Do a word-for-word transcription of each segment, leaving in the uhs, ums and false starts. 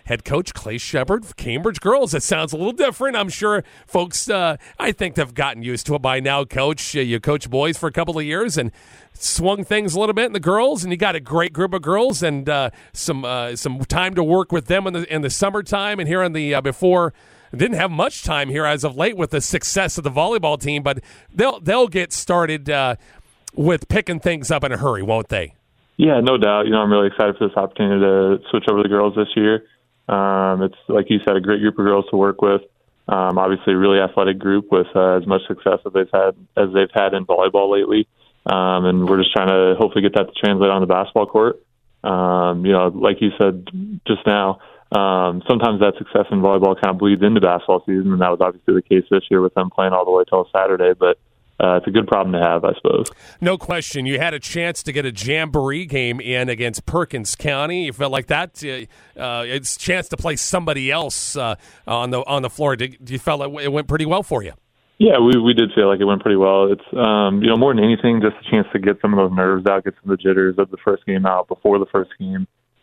head coach Clay Shepard for Cambridge Girls. It sounds a little different. I'm sure folks, uh, I think they've gotten used to it by now, Coach. Uh, you coach boys for a couple of years and swung things a little bit in the girls, and you got a great group of girls and uh, some uh, some time to work with them in the in the summertime and here in the uh, before. Didn't have much time here as of late with the success of the volleyball team, but they'll they'll get started uh, with picking things up in a hurry, won't they? Yeah, no doubt. You know, I'm really excited for this opportunity to switch over to the girls this year. Um, it's, like you said, a great group of girls to work with. Um, obviously, a really athletic group with uh, as much success as they've had as they've had in volleyball lately. Um, and we're just trying to hopefully get that to translate on the basketball court. Um, you know, like you said just now, Um, sometimes that success in volleyball kind of bleeds into basketball season, and that was obviously the case this year with them playing all the way till Saturday. But uh, it's a good problem to have, I suppose. No question. You had a chance to get a jamboree game in against Perkins County. You felt like that. Uh, uh, it's a chance to play somebody else uh, on the on the floor. Did, do you felt like it went pretty well for you? Yeah, we we did feel like it went pretty well. It's um, you know, more than anything, just a chance to get some of those nerves out, get some of the jitters of the first game out before the first game.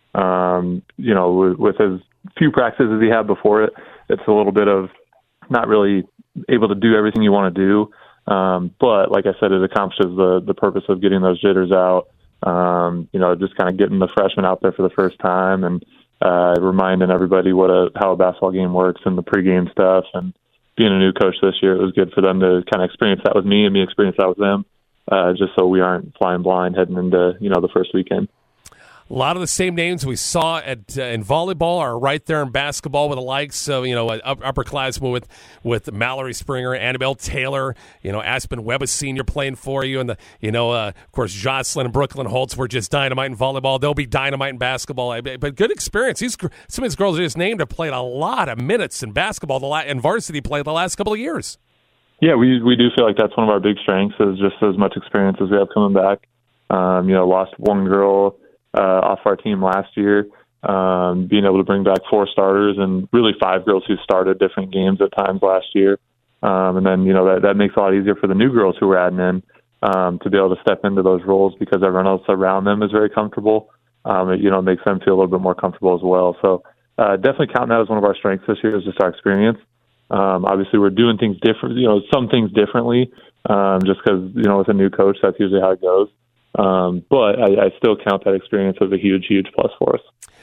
Um, you know, with, with as few practices as he had before it, it's a little bit of not really able to do everything you want to do. Um, but like I said, it accomplishes the, the purpose of getting those jitters out, um, you know, just kind of getting the freshmen out there for the first time and uh, reminding everybody what a, how a basketball game works and the pregame stuff. And being a new coach this year, it was good for them to kind of experience that with me and me experience that with them, uh, just so we aren't flying blind heading into, you know, the first weekend. A lot of the same names we saw at uh, in volleyball are right there in basketball with the likes. So, you know, up, upperclassmen with, with Mallory Springer, Annabelle Taylor, you know, Aspen Webb, a senior playing for you. And, the you know, uh, of course, Jocelyn and Brooklyn Holtz were just dynamite in volleyball. They'll be dynamite in basketball. But good experience. These, some of these girls are just named have played a lot of minutes in basketball the la- and varsity play the last couple of years. Yeah, we we do feel like that's one of our big strengths is just as much experience as we have coming back. Um, you know, lost one girl Uh, off our team last year, um, being able to bring back four starters and really five girls who started different games at times last year. Um, and then, you know, that, that makes it a lot easier for the new girls who we're adding in um, to be able to step into those roles because everyone else around them is very comfortable. Um, it, you know, makes them feel a little bit more comfortable as well. So uh, definitely counting that as one of our strengths this year is just our experience. Um, obviously, we're doing things different, you know, some things differently um, just because, you know, with a new coach, that's usually how it goes. Um, but I, I still count that experience as a huge, huge plus for us.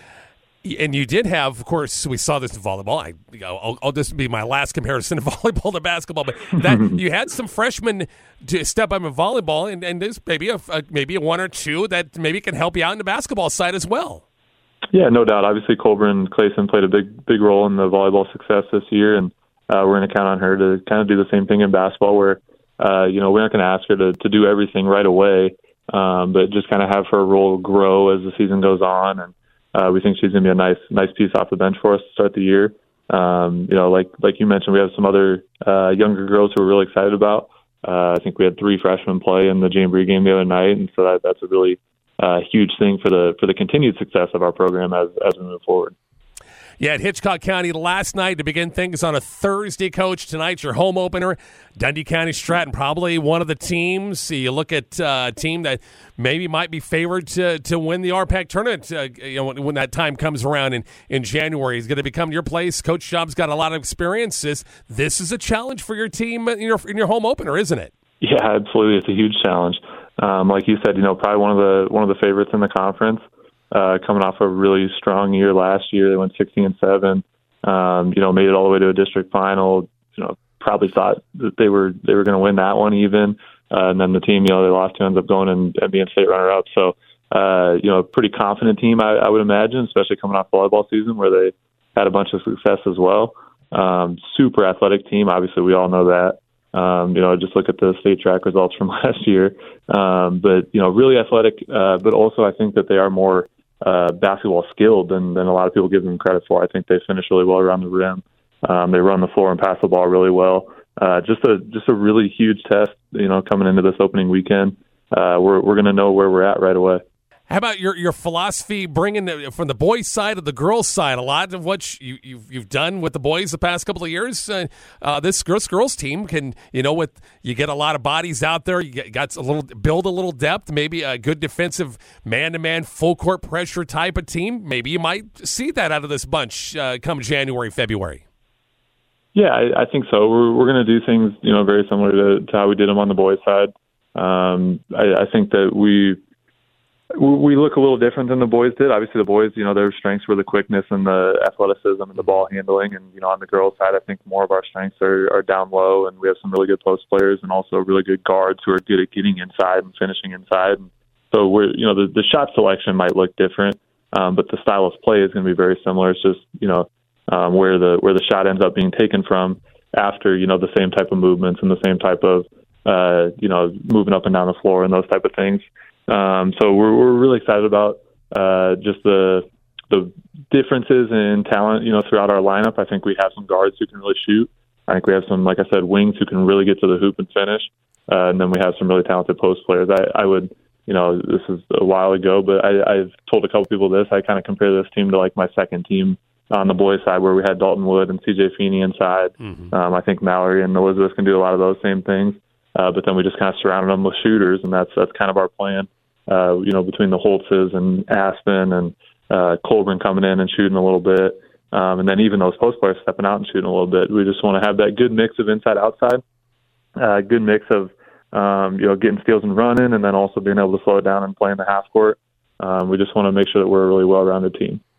And you did have, of course, we saw this in volleyball. I, I'll, I'll just be my last comparison of volleyball to basketball. But that you had some freshmen to step up in volleyball, and, and there's maybe a, a maybe a one or two that maybe can help you out in the basketball side as well. Yeah, no doubt. Obviously, Colburn Clayson played a big, big role in the volleyball success this year, and uh, we're going to count on her to kind of do the same thing in basketball, where uh, you know we're not going to ask her to, to do everything right away. Um, but just kind of have her role grow as the season goes on, and uh, we think she's going to be a nice, nice piece off the bench for us to start the year. Um, you know, like like you mentioned, we have some other uh, younger girls who we're really excited about. Uh, I think we had three freshmen play in the Jamboree game the other night, and so that, that's a really uh, huge thing for the for the continued success of our program as as we move forward. Yeah, at Hitchcock County last night to begin things on a Thursday, Coach. Tonight's your home opener. Dundee County Stratton, probably one of the teams. So you look at uh, a team that maybe might be favored to, to win the R PAC tournament uh, you know, when, when that time comes around in, in January. It's going to become your place. Coach Schaub's got a lot of experiences. This is a challenge for your team in your, in your home opener, isn't it? Yeah, absolutely. It's a huge challenge. Um, like you said, you know, probably one of the one of the favorites in the conference. Uh, coming off a really strong year last year, they went sixteen and seven. Um, you know, made it all the way to a district final. You know, probably thought that they were they were going to win that one even. Uh, and then the team, you know, they lost to ends up going and, and being state runner up. So, uh, you know, a pretty confident team, I, I would imagine, especially coming off volleyball season where they had a bunch of success as well. Um, super athletic team. Obviously, we all know that. Um, you know, just look at the state track results from last year. Um, but, you know, really athletic, uh, but also I think that they are more uh, basketball skilled than, than a lot of people give them credit for. I think they finish really well around the rim. Um, they run the floor and pass the ball really well. Uh, just a just a really huge test, you know, coming into this opening weekend. Uh, we're we're going to know where we're at right away. How about your your philosophy, bringing the, from the boys' side to the girls' side? A lot of what you, you've you've done with the boys the past couple of years. Uh, uh, this girls girls team can, you know, with you get a lot of bodies out there. You get, got a little build a little depth. Maybe a good defensive man to man full court pressure type of team. Maybe you might see that out of this bunch uh, come January, February. Yeah, I, I think so. We're we're going to do things, you know, very similar to, to how we did them on the boys' side. Um, I, I think that we. We look a little different than the boys did. Obviously, the boys, you know, their strengths were the quickness and the athleticism and the ball handling. And, you know, on the girls' side, I think more of our strengths are, are down low, and we have some really good post players and also really good guards who are good at getting inside and finishing inside. And so we're, you know, the, the shot selection might look different, um, but the style of play is going to be very similar. It's just, you know, um, where the where the shot ends up being taken from after, you know, the same type of movements and the same type of, uh, you know, moving up and down the floor and those type of things. Um, so we're we're really excited about uh, just the the differences in talent, you know, throughout our lineup. I think we have some guards who can really shoot. I think we have some, like I said, wings who can really get to the hoop and finish. Uh, and then we have some really talented post players. I, I would, you know, this is a while ago, but I, I've told a couple people this. I kind of compare this team to like my second team on the boys' side, where we had Dalton Wood and C J Feeney inside. Mm-hmm. Um, I think Mallory and Elizabeth can do a lot of those same things. Uh, but then we just kind of surrounded them with shooters, and that's that's kind of our plan. Uh, you know, between the Holtzes and Aspen and uh, Colburn coming in and shooting a little bit, um, and then even those post players stepping out and shooting a little bit. We just want to have that good mix of inside-outside, uh, good mix of um, you know getting steals and running, and then also being able to slow it down and play in the half court. Um, we just want to make sure that we're a really well-rounded team.